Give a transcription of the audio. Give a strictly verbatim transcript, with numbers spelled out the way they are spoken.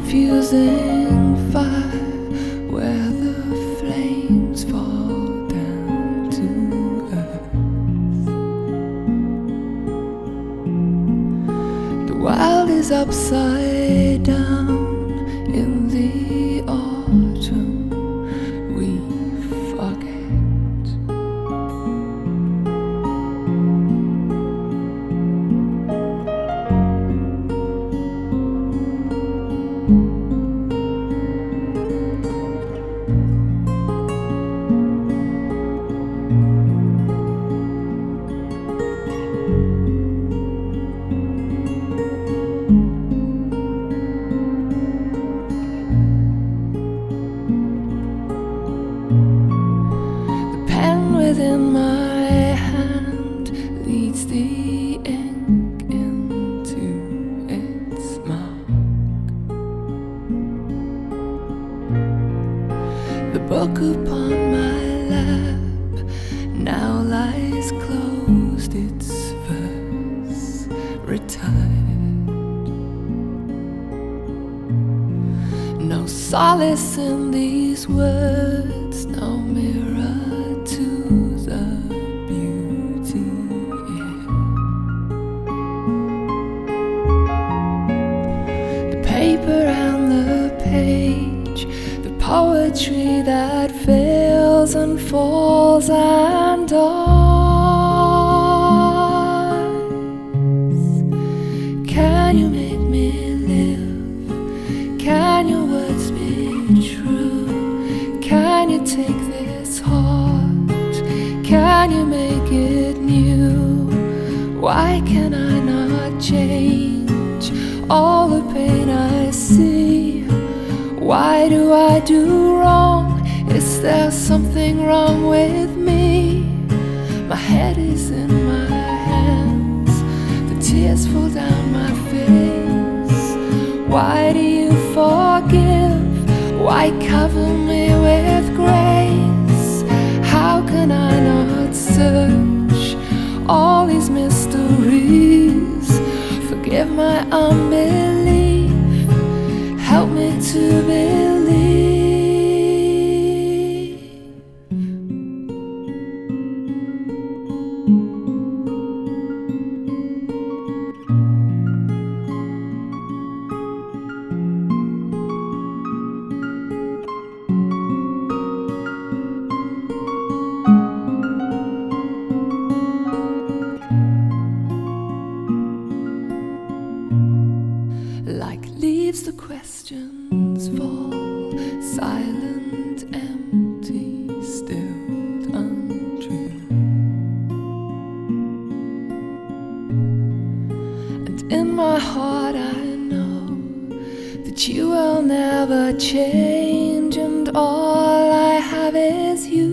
confusing fire where the flames fall down to earth. The world is upside down in the autumn. We forget. Within my hand leads the ink into its mark. The book upon my lap now lies closed, its verse retired. No solace in these words, no mirror to the beauty in the paper and the page, the poetry that fails and falls and dies. Can you make me live? Can your words be true? Can you take this heart? Can you make it new? Why can I not change all the pain I see? Why do I do wrong? Is there something wrong with me? My head is in my hands, the tears fall down my face. Why do you forgive? Why cover me with grace? How can I not search all these mysteries? Forgive my unbelief, help me to believe. Like leaves the questions fall, silent, empty, still untrue. And in my heart I know that you will never change, and all I have is you.